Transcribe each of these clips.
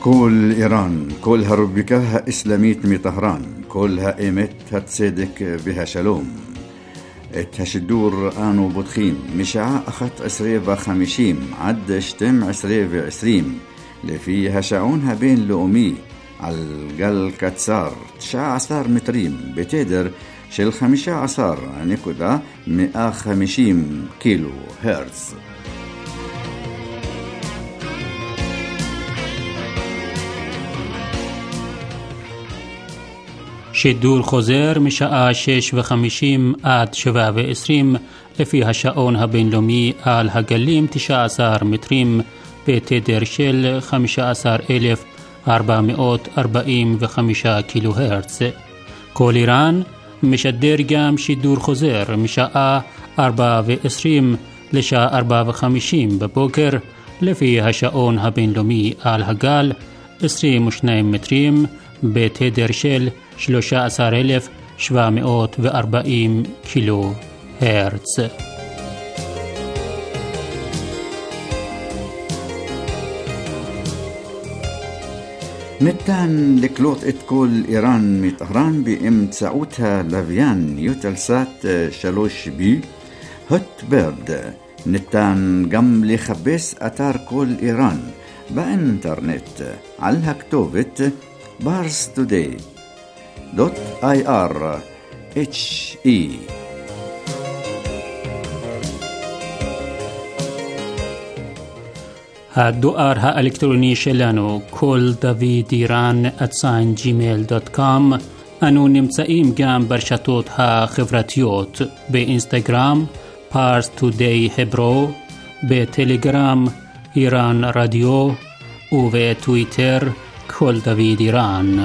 كل إيران كلها ربكها إسلاميت مطهران كلها إيمت هتصدق بها شلوم الدور آنو بطخين مشاع أخت 50 عد شتم 20 لفيها شعونها بين لؤمي على الجل كتسار 19 متريم بتدر شل 15.150 كيلو هرتز. שידור חוזר משעה 6:50 עד 7:20 לפי השעון הבינלאומי על הגלים 19 מטרים בתדר של 15,445 קילו הרץ. כל איראן משדר גם שידור חוזר משעה 4:20 לשעה 4:50 בבוקר לפי השעון הבינלאומי על הגל 22 מטרים בתדר של 13,740 קילו הרץ. ניתן לקלוט את כל איראן מטהרן באמצעות הלוויין יוטלסאט 3B הוטברד. ניתן גם לחפש אתר כל איראן באינטרנט על הכתובת parstoday.ir/he. הדואר האלקטרוני שלנו כל דוד איראן @gmail.com. אנו נמצאים גם ברשתות החברתיות באינסטגרם parstoday hebro, בטלגרם איראן רדיו ובטוויטר כל דוד איראן.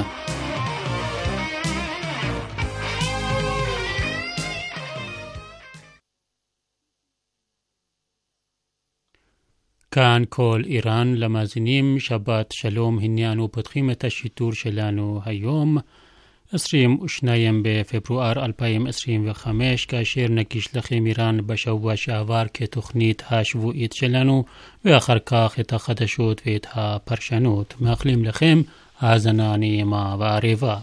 כאן כל איראן למאזינים, שבת שלום. הנה אנו פותחים את השידור שלנו היום 22 בפברואר 2025, כאשר נגיש לכם איראן בשבוע שעבר כתוכנית השבועית שלנו, ואחר כך את החדשות ואת הפרשנות. מאחלים לכם האזנה נעימה וערבה.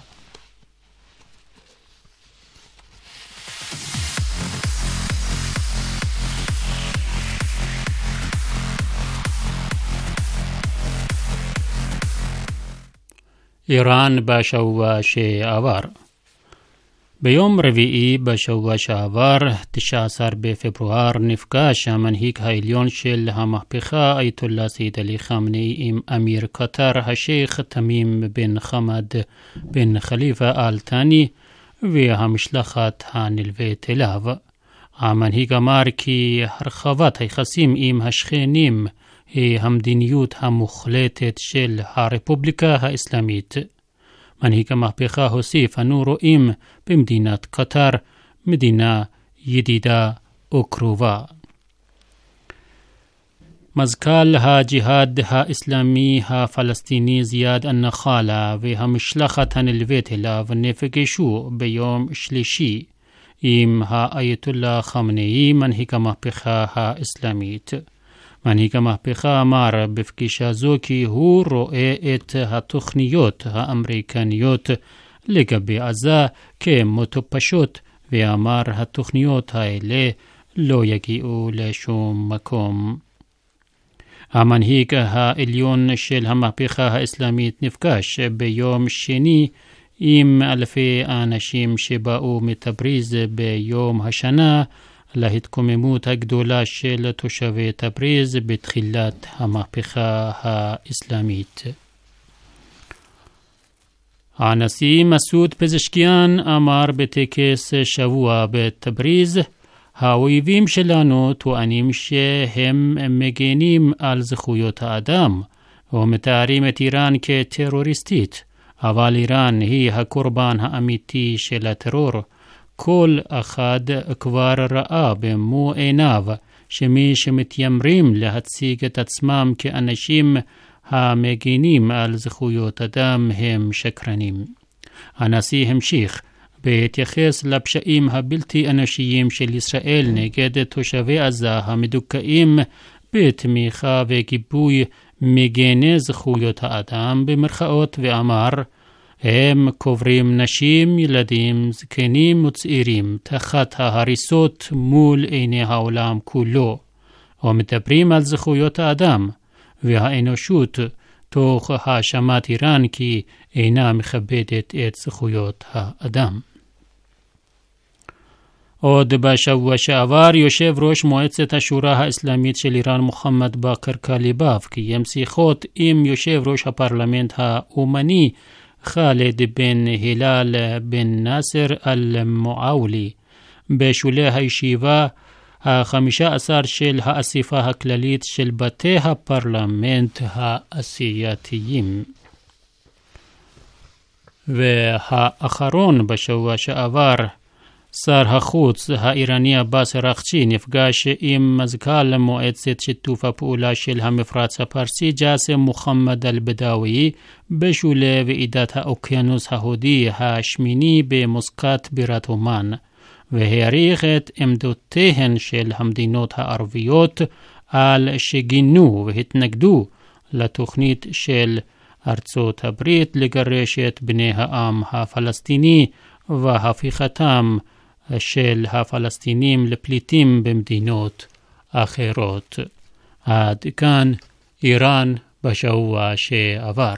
איראן בשבוע שעבר. ביום רביעי בשבוע שעבר 19 בפברואר נפגש המנהיג העליון של המהפכה אייתוללה סייד עלי חמני עם אמיר קטר השייח תמים בן חמד בן חליפה אל ת'אני והמשלחת הנלווית אליו. המנהיג אמר כי הרחבת היחסים עם השכנים היא המדיניות המוחלטת של הרפובליקה האסלאמית. מנהיג המהפכה הוסיף, אנו רואים במדינת קטר מדינה ידידה וקרובה. מזכ"ל הג'יהאד האסלאמי הפלסטיני זיאד א-נחאלה והמשלחת הנלווית אליו נפגשו ביום שלישי עם האייתוללה חמנאי, מנהיג המהפכה האסלאמית. מנהיג המהפכה אמר בפגישה זו כי הוא רואה את התוכניות האמריקניות לגבי עזה כמטופשות, ואמר התוכניות האלה לא יגיעו לשום מקום. המנהיג העליון של המהפכה האסלאמית נפגש ביום שני עם אלפי האנשים שבאו מתבריז ביום השנה להתקוממות הגדולה של תושבי תבריז בתחילת המהפכה האסלאמית. הנשיא מסעוד פזשקיאן אמר בטקס שבוע בתבריז, האויבים שלנו טוענים שהם מגנים על זכויות האדם ומתארים את איראן כטרוריסטית, אבל איראן היא הקורבן האמיתי של הטרור. כל אחד כבר ראה במו עיניו שמי שמתיימרים להציג את עצמם כאנשים המגינים על זכויות אדם הם שקרנים. הנשיא המשיך בהתייחס לפשעים הבלתי אנושיים של ישראל נגד תושבי עזה המדוכאים בתמיכה וגיבוי מגני זכויות האדם במרכאות ואמר, הם קוברים נשים, ילדים, זקנים וצעירים תחת ההריסות מול עיני העולם כולו, ומדברים על זכויות האדם והאנושות תוך האשמת איראן כי אינה מכבדת את זכויות האדם. עוד בשבוע שעבר יושב ראש מועצת השורה האסלאמית של איראן מוחמד באקר קליבאף קיים שיחות עם יושב ראש הפרלמנט האומני חאלד בן הילל בן נאסר אל-מועאולי בשולי הישיבה ה-15 של האסיפה הכללית של בתי הפרלמנט האסייתיים. והאחרון בשבוע שעבר, שר החוץ האיראני עבאס אראגצ'י נפגש עם מזכ"ל מועצת שיתוף הפעולה של המפרץ הפרסי ג'אסם מוחמד אל-בדאווי בשולי ועידת האוקיינוס ההודי השמיני במוסקת בירת אומן, והעריך את עמדותיהן של המדינות הערביות על שגינו והתנגדו לתוכנית של ארצות הברית לגרש את בני העם הפלסטיני והפיכתם של הפלסטינים לפליטים במדינות אחרות. עד כאן איראן בשבוע שעבר.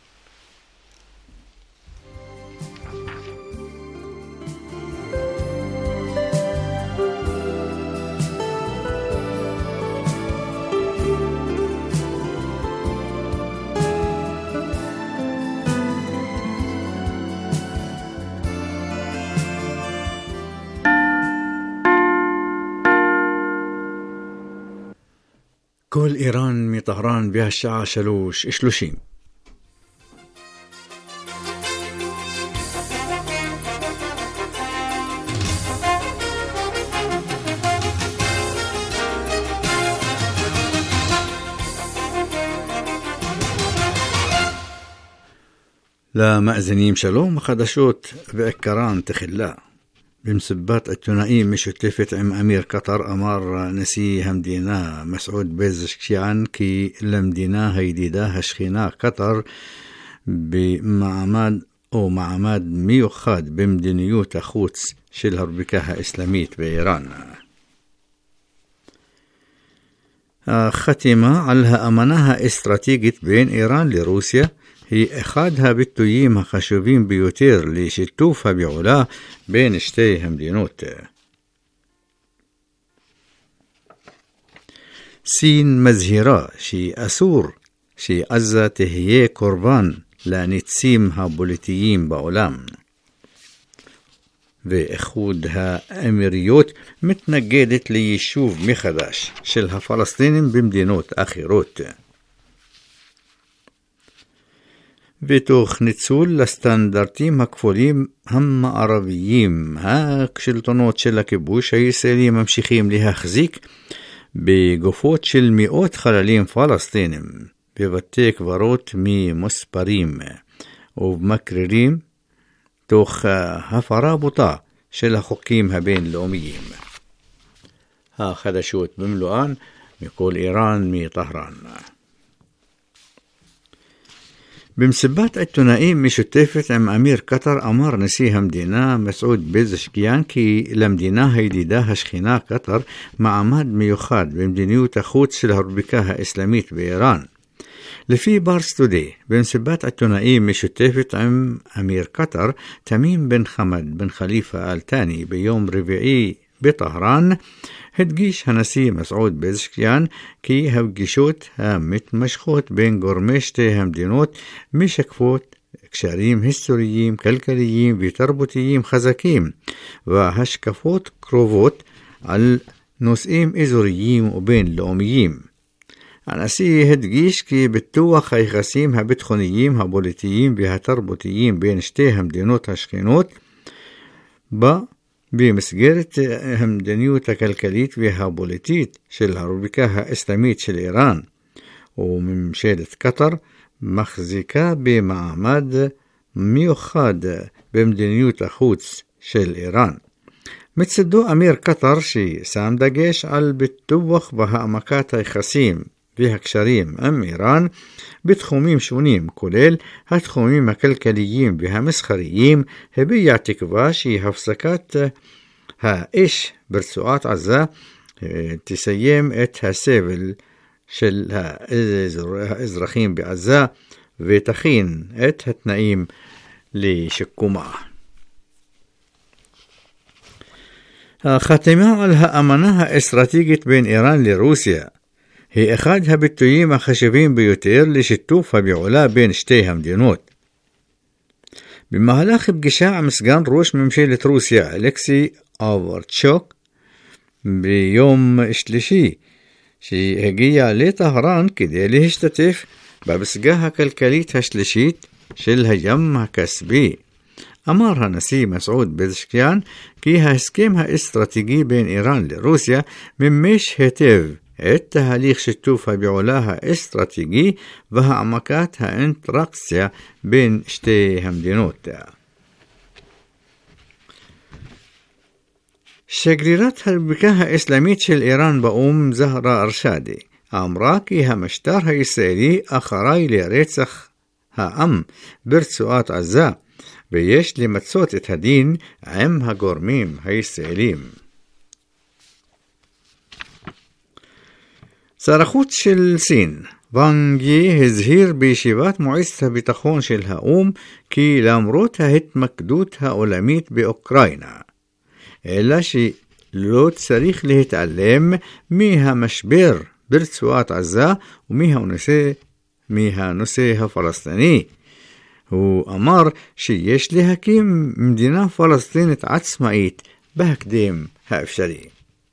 כל איראן מטהרן בהשעה 3:30. למאזינים שלום, חדשות ועיקרן תחילה. במסיבת עיתונאים משותפת עם אמיר קטר אמר נשיא המדינה מסעוד פזשקיאן כי למדינה הידידה השכנה קטר מעמד מיוחד במדיניות החוץ של הרפובליקה האסלאמית באיראן. החתימה על האמנה האסטרטגית בין איראן לרוסיה היא אחד הביטויים החשובים ביותר לשיתוף הפעולה בין שתי המדינות. סין מזהירה שאסור שעזה תהיה קורבן לניצים הפוליטיים בעולם. ואיחוד האמירויות מתנגדת ליישוב מחדש של הפלסטינים במדינות אחרות. ותוך ניצול לסטנדרטים הכפולים המערביים, השלטונות של הכיבוש הישראלי ממשיכים להחזיק בגופות של מאות חללים פלסטינים בבתי קברות ממוספרים ובמקררים תוך הפרה בוטה של החוקים הבינלאומיים. החדשות במלואן מכל איראן מטהרן. במסיבת עיתונאים משותפת עם אמיר קטר אמר נשיא המדינה מסעוד פזשקיאן כי למדינה הידידה השכנה קטר מעמד מיוחד במדיניות החוץ של הרפובליקה האסלאמית באיראן. לפי פארס טודיי, במסיבת עיתונאים משותפת עם אמיר קטר, תמים בן חמד בן חליפה אל-תאני ביום רביעי בטהרן, הדגיש הנשיא מסעוד פזשקיאן כי הפגישות המתמשכות בין גורמי שתי המדינות משקפות קשרים היסטוריים, כלכליים ותרבותיים חזקים והשקפות קרובות על נושאים אזוריים ובינלאומיים. הנשיא הדגיש כי פיתוח היחסים הביטחוניים, הפוליטיים והתרבותיים בין שתי המדינות השכנות במסגרת המדיניות הכלכלית והפוליטית של הרפובליקה האסלאמית של איראן, וממשלת קטר מחזיקה במעמד מיוחד במדיניות החוץ של איראן. מצדו אמיר קטר ששם דגש על פיתוח והעמקת היחסים והקשרים עם איראן בתחומים שונים, כולל התחומים הכלכליים והמסחריים, הביע תקווה שהפסקת האש ברצועת עזה תסיים את הסבל של האזרחים בעזה ותכין את התנאים לשיקומה. החתימה על האמנה האסטרטגית בין איראן לרוסיה היא אחד הביטויים החשובים ביותר לשיתוף הפעולה בין שתי המדינות. במהלך פגישה עם סגן ראש ממשלת רוסיה אלכסי אוברצ'וק ביום שלישי שהגיע לטהרן כדי להשתתף בפסגה הכלכלית השלישית של הים הכספי, אמר הנשיא מסעוד פזשקיאן כי ההסכם האסטרטגי בין איראן לרוסיה ממש היטב את תהליך שיתוף הפעולה האסטרטגי והעמקת האינטראקציה בין שתי המדינות. שגרירת הרפובליקה האסלאמית של איראן באו"ם זהרה ארשדי אמרה כי המשטר הישראלי אחראי לרצח העם ברצועת עזה ויש למצות את הדין עם הגורמים הישראלים. שר החוץ של סין ואנג יי הזהיר בישיבת מועצת הביטחון של האו"ם כי למרות ההתמקדות העולמית באוקראינה, אלא שלא צריך להתעלם מהמשבר ברצועת עזה ומהנושא הפלסטיני. הוא אמר שיש להקים מדינה פלסטינית עצמאית בהקדם האפשרי.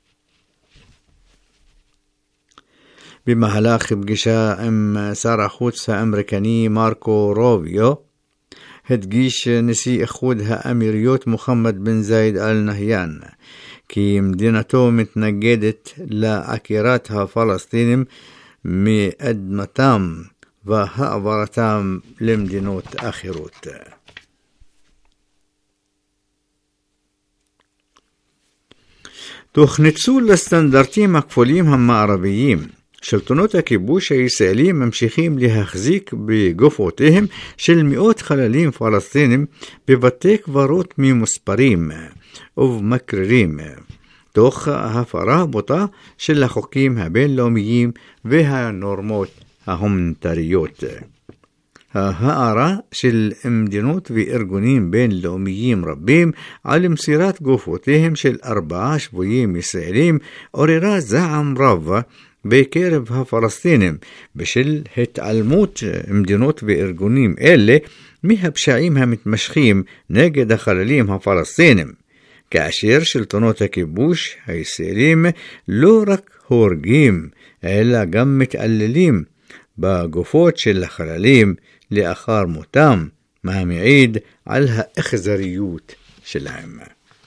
במהלך פגישה עם שר החוץ האמריקני מרקו רוביו, הדגיש נשיא איחוד האמירויות מוחמד בן זאיד אל נהיאן כי מדינתו מתנגדת לעקירת הפלסטינים מאדמתם והעברתם למדינות אחרות. תוך ניצול לסטנדרטים הכפולים המערביים, שלטונות הכיבוש הישראלי ממשיכים להחזיק בגופותיהם של מאות חללים פלסטינים בבתי קברות ממוספרים ובמקררים, תוך הפרה בוטה של החוקים הבינלאומיים והנורמות ההומניטריות. ההערה של מדינות וארגונים בינלאומיים רבים על מסירת גופותיהם של 4 שבויים ישראלים עוררה זעם רב בקרב הפלסטינים בשל התעלמות מדינות וארגונים אלה מהפשעים המתמשכים נגד החללים הפלסטינים, כאשר שלטונות הכיבוש הישראלים לא רק הורגים אלא גם מתעללים בגופות של החללים לאחר מותם, מה מעיד על האכזריות שלהם.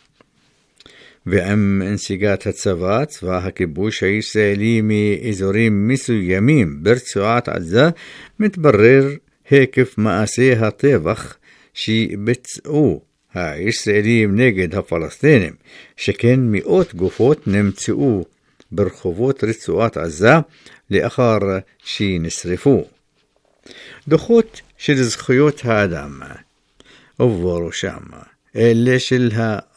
ועם נסיגת הצבא, צבא הכיבוש הישראלי מאזורים מסוימים ברצועת עזה, מתברר היקף מעשי הטבח שביצעו הישראלים נגד הפלסטינים, שכן מאות גופות נמצאו ברחובות רצועת עזה לאחר שנשרפו. דוחות של זכויות האדם ובראשם אלה של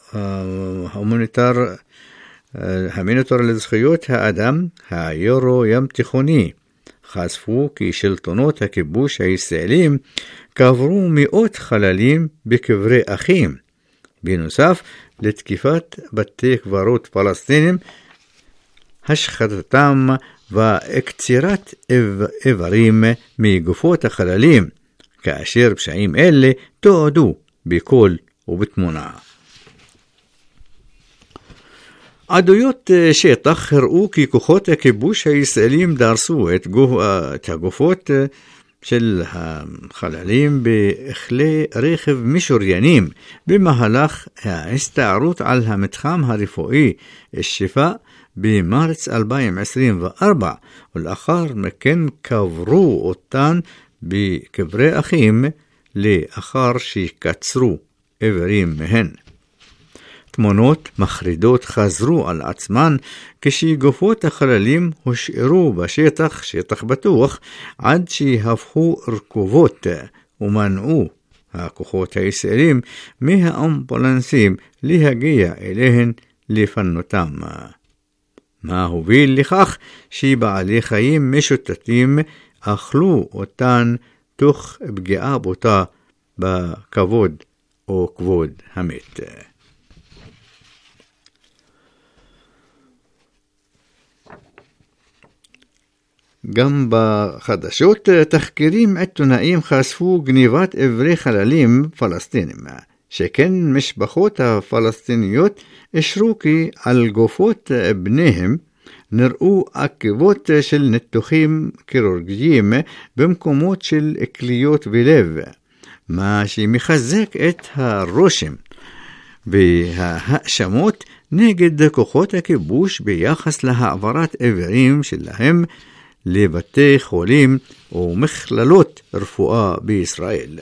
המוניטור לזכויות האדם היורו ים תיכוני חשפו כי שלטונות הכיבוש הישראלים קברו מאות חללים בקברי אחים, בנוסף לתקיפת בתי קברות פלסטינים, השחתתם והקצירת איברים מגופות החללים, כאשר פשעים אלה תועדו בקול ובתמונה. עדויות שטח הראו כי כוחות הכיבוש הישראלים דרסו את הגופות של החללים בכלי רכב משוריינים במהלך ההסתערות על המתחם הרפואי השפע במרץ 2024, ולאחר מכן קברו אותן בקברי אחים לאחר שקצרו איברים מהן. תמונות מחרידות חזרו על עצמן כשגופות החללים הושארו בשטח, שטח בטוח, עד שהפכו רקובות ומנעו הכוחות הישראלים מהאמבולנסים להגיע אליהן לפנותם. מה הוביל לכך שבעלי חיים משוטטים אכלו אותן תוך פגיעה בוטה בכבוד או כבוד המת. גם בחדשות תחקירים עיתונאיים חשפו גניבת איברי חללים פלסטינים, שכן משפחות הפלסטיניות אישרו כי על גופות בניהם נראו עקבות של ניתוחים כירורגיים במקומות של כליות ולב, מה שמחזק את הרושם וההאשמות נגד כוחות הכיבוש ביחס להעברת איברים שלהם לבתי חולים ומכללות רפואה בישראל.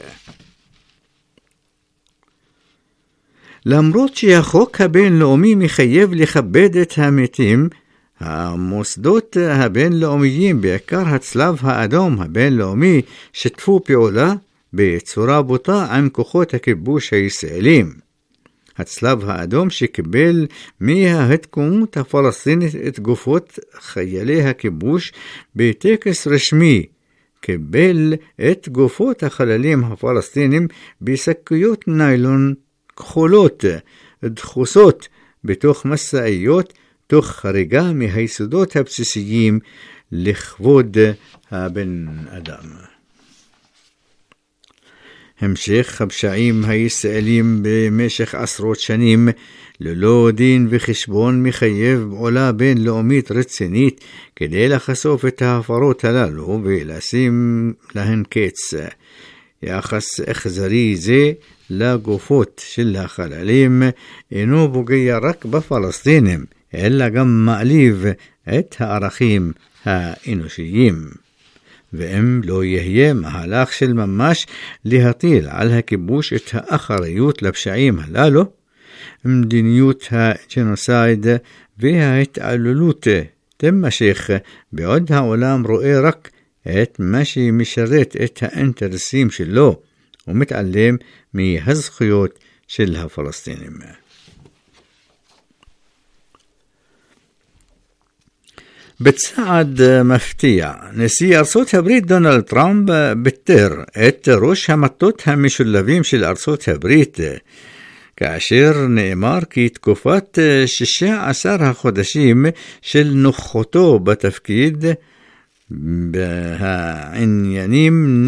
למרות שהחוק הבינלאומי מחייב לכבד את המתים, המוסדות הבינלאומיים, בעיקר הצלב האדום הבינלאומי, שיתפו פעולה בצורה בוטה עם כוחות הכיבוש הישראלים. הצלב האדום שקיבל מההתקומות הפלסטינית את גופות חיילי הכיבוש בטקס רשמי, קיבל את גופות החללים הפלסטינים בשקיות ניילון כחולות, דחוסות בתוך מסעיות, תוך חריגה מהיסודות הבסיסיים לכבוד הבן אדם. המשך הפשעים הישראלים במשך עשרות שנים ללא דין וחשבון מחייב פעולה בינלאומית רצינית כדי לחשוף את ההפרות הללו ולשים להן קץ. יחס אכזרי זה לגופות של החללים אינו פוגע רק בפלסטינים, אלא גם מעליב את הערכים האנושיים. ואם לא יהיה מהלך של ממש להטיל על הכיבוש את האחריות לפשעים הללו, מדיניות הג'נוסייד וההתעללות תמשך בעוד העולם רואה רק את מה שמשרת את האינטרסים שלו ומתעלם מהזכויות של הפלסטינים. בצעד מפתיע, נשיא ארצות הברית דונלד טראמפ ביטר את ראש המטות המשולבים של ארצות הברית, כאשר נאמר כי תקופת 16 החודשים של נוכחותו בתפקיד בעניינים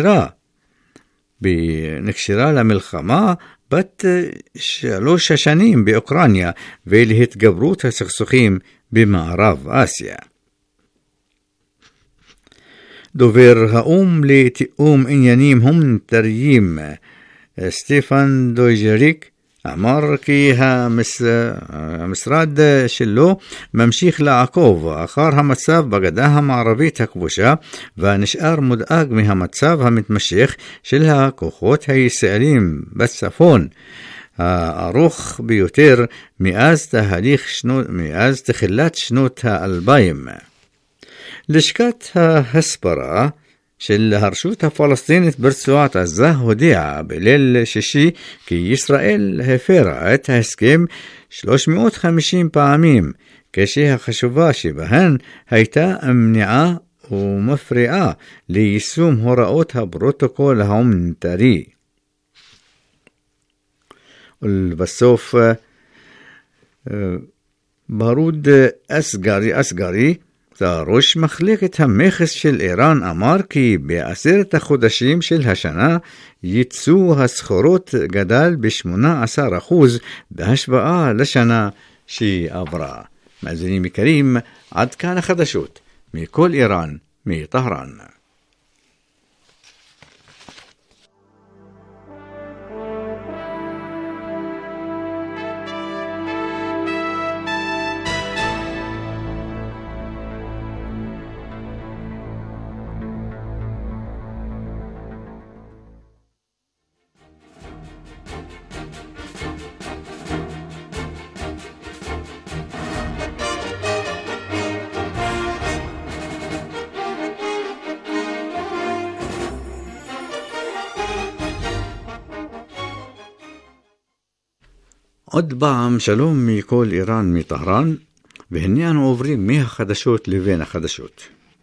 נקשרה למלחמה בת 3 השנים באוקראינה ולהתגברות הסכסוכים במערב אסיה. דובר האום לתיאום עניינים הומניטריים סטפן דויג'ריק אמר כי המשרד שלו ממשיך לעקוב אחר המצב בגדה המערבית הכבושה ונשאר מודאג מהמצב המתמשך של הכוחות הישראלים בצפון, הארוך ביותר מאז תחילת שנות ה-2000. לשכת ההסברה של הרשות הפלסטינית ברצועת עזה הודיעה בליל שישי כי ישראל הפרה את ההסכם 350 פעמים, כשהחשובה שבהן הייתה המניעה ומפריעה ליישום הוראות הפרוטוקול ההומניטרי. ולבסוף, ברוד אסגרי, ראש מחלקת המכס של איראן, אמר כי ב10 החודשים של השנה ייצוא הסחורות גדל ב-18% בהשוואה לשנה שעברה. מאזינים יקרים, עד כאן החדשות מכל איראן, מטהרן. עוד פעם שלום מכל איראן מטהרן, והנה אנו עוברים מהחדשות לבין החדשות.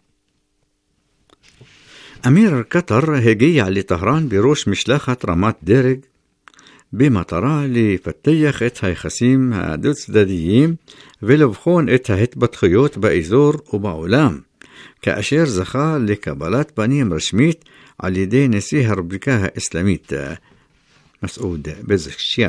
אמיר קטר הגיע לטהרן בראש משלחת רמת דרג במטרה לפתח את היחסים הדו-צדדיים ולבחון את ההתפתחויות באזור ובעולם, כאשר זכה לקבלת פנים רשמית על ידי נשיא הרפובליקה האסלאמית מסעוד פזשקיאן.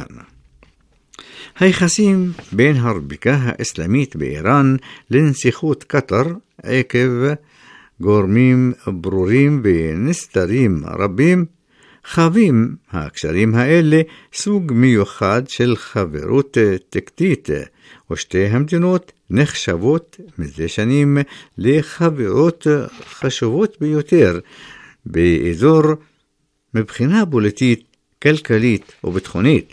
היחסים בין הרפובליקה האסלאמית באיראן לנסיכות קטר עקב גורמים ברורים ונסתרים רבים חווים הקשרים האלה סוג מיוחד של חברות טקטית, ושתי המדינות נחשבות מזה שנים לחברות חשובות ביותר באזור מבחינה פוליטית, כלכלית וביטחונית.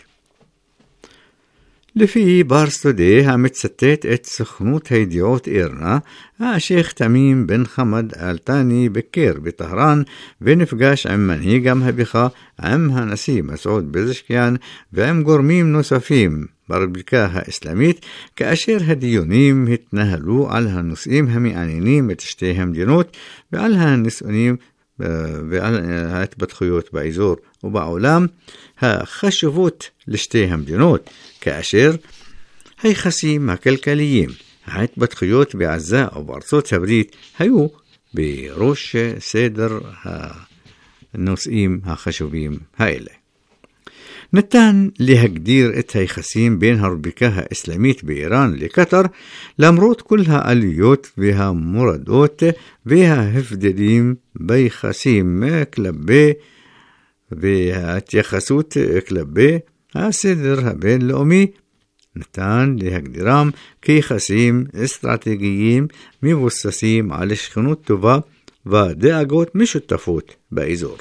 לפי פארס טודיי המצטט את סוכנות הידיעות אירנה, השייך תמים בן חמד אל-תאני ביקר בטהרן ונפגש עם מנהיג המהפכה, עם הנשיא מסעוד פזשקיאן ועם גורמים נוספים ברפובליקה האסלאמית, כאשר הדיונים התנהלו על הנושאים המעניינים את שתי המדינות ועל הניסיונים ועל ההתפתחויות באזור ובעולם החשובות לשתי המדינות, כאשר היחסים הכלכליים, ההתפתחויות בעזה ובארצות הברית היו בראש סדר הנושאים החשובים האלה. ניתן להגדיר את היחסים בין הרפובליקה האסלאמית באיראן לקטר, למרות כל העליות והמורדות וההבדלים ביחסים כלפי וההתייחסות כלפי הסדר הבינלאומי, ניתן להגדירם כיחסים אסטרטגיים מבוססים על שכנות טובה ודאגות משותפות באזור.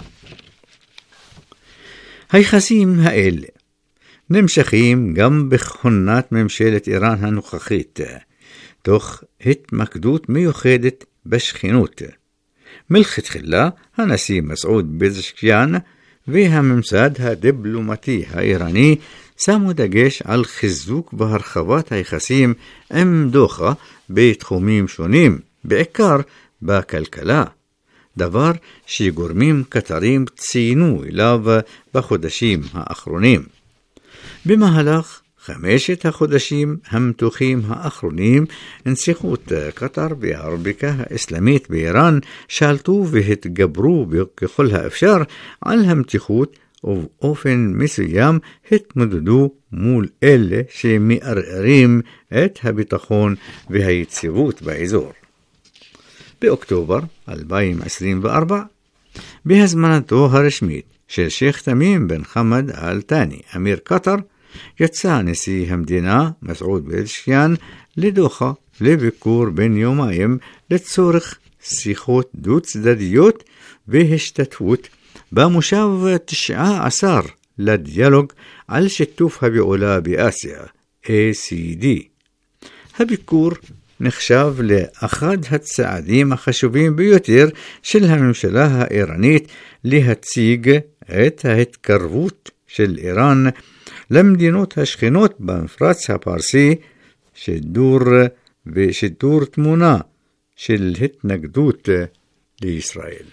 היחסים האלה נמשכים גם בכהונת ממשלת איראן הנוכחית, תוך התמקדות מיוחדת בשכנות. מלכתחילה הנשיא מסעוד פזשקיאן והממסד הדיפלומטי האיראני שמו דגש על חיזוק והרחבת היחסים עם דוחה בתחומים שונים, בעיקר בכלכלה, דבר שגורמים קטרים ציינו אליו בחודשים האחרונים. במהלך 5 החודשים המתוחים האחרונים, נסיכות קטר והרפובליקה האסלאמית באיראן שלטו והתגברו ככל האפשר על המתיחות, ובאופן מסוים התמודדו מול אלה שמערערים את הביטחון והיציבות באזור. באוקטובר 2024, בהזמנתו הרשמית של שייך תמים בן חמד אל-תאני, אמיר קטר, יצא נשיא המדינה מסעוד פזשקיאן לדוחה לביקור בן יומיים לצורך שיחות דו-צדדיות והשתתפות במושב 19 לדיאלוג על שיתוף הפעולה באסיה, ACD. הביקור נחשב לאחד הצעדים החשובים ביותר של הממשלה האיראנית להציג את ההתקרבות של איראן למדינות השכנות במפרץ הפרסי, ושידור תמונה של התנגדות לישראל.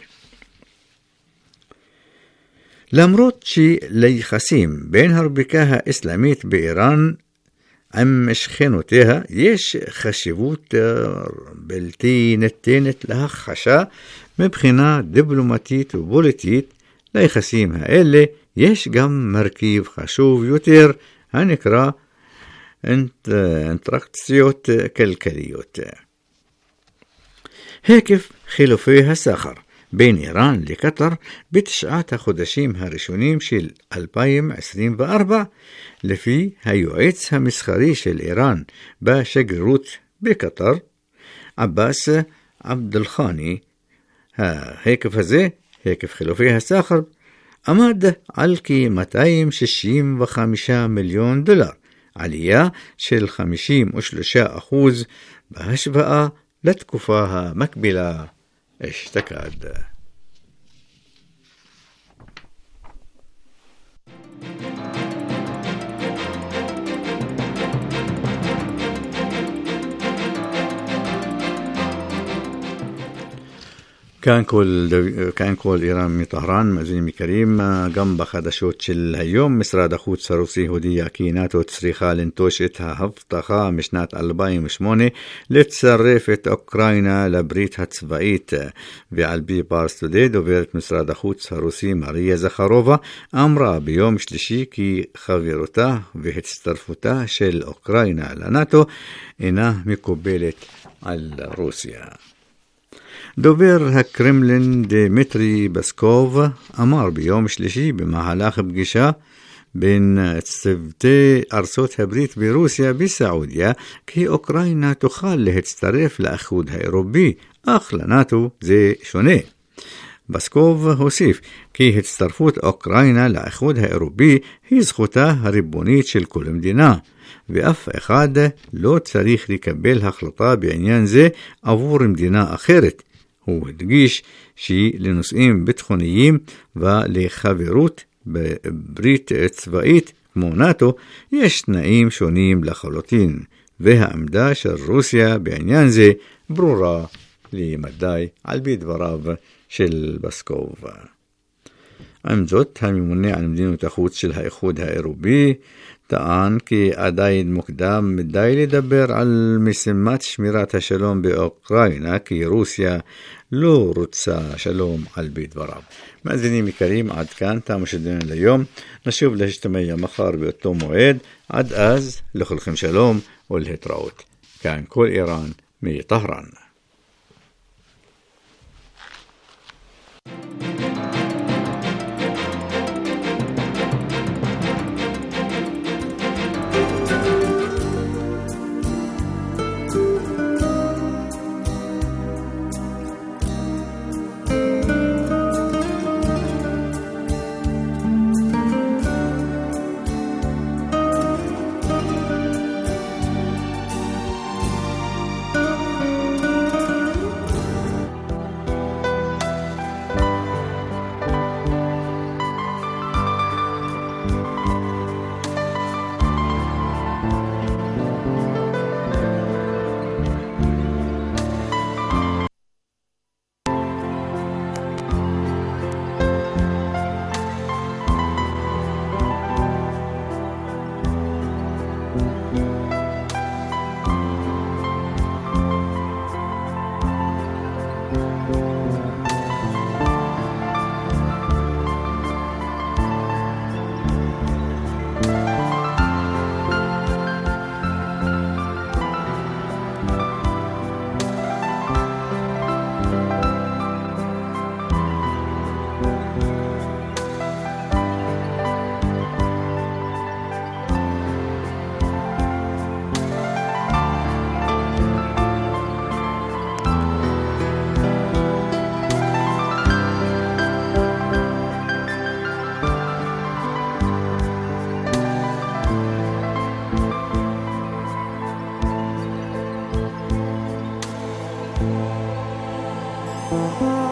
למרות שליחסים בין הרפובליקה האסלאמית באיראן עם שכנותיה יש חשיבות בלתי ניתנת להכחשה מבחינה דיפלומטית ופוליטית, ליחסים האלה יש גם מרכיב חשוב יותר הנקרא אינטראקציות כלכליות. היקף חילופי הסחר בין איראן לקטר בתשעת החודשים הראשונים של 2024, לפי היועץ המסחרי של איראן בשגרירות בקטר, עבאס עבדלחני, ההיקף הזה, היקף חילופי הסחר, עמד על כ-$265 מיליון, עלייה של 53% בהשוואה לתקופה המקבילה אשתקד. كان كل إيران من طهران مأذوني مكريم جنب خدشوت شل هيوم مصر دخوت روسي هودية كي ناتو تسريخا لنتوشتها هفتخا مشنات 2008 لتصرفت أوكراينا لبريتها تسبعيت بعلبي بارس تودي دوبرت مصر دخوت روسي ماريا زخاروفا أمرا بيوم شلشي كي خبيرتا وهتسترفتا شل أوكراينا لناتو إنا مقبلت على روسيا. דובר הקרמלין דמיטרי בסקוב אמר ביום שלישי במהלך פגישה בין צוותי ארצות הברית ורוסיה בסעודיה כי אוקראינה תוכל להצטרף לאיחוד האירופי, אך לנאטו זה שונה. בסקוב הוסיף כי הצטרפות אוקראינה לאיחוד האירופי היא זכותה הריבונית של כל מדינה, ואף אחד לא צריך לקבל החלטה בעניין זה עבור מדינה אחרת. הוא הדגיש שלנושאים ביטחוניים ולחברות בברית צבאית כמו נאטו יש תנאים שונים לחלוטין, והעמדה של רוסיה בעניין זה ברורה למדי על פי דבריו של בסקוב. עם זאת, הממונה על מדיניות החוץ של האיחוד האירופי טען כי עדיין מוקדם מדי לדבר על משימת שמירת השלום באוקראינה, כי רוסיה לא רוצה שלום על פי דבריו. מאזינים יקרים, עד כאן תם השדרן ליום. נשוב להשתמע מחר באותו מועד. עד אז, לכולכם שלום ולהתראות. כאן כל איראן מטהרן. Thank you.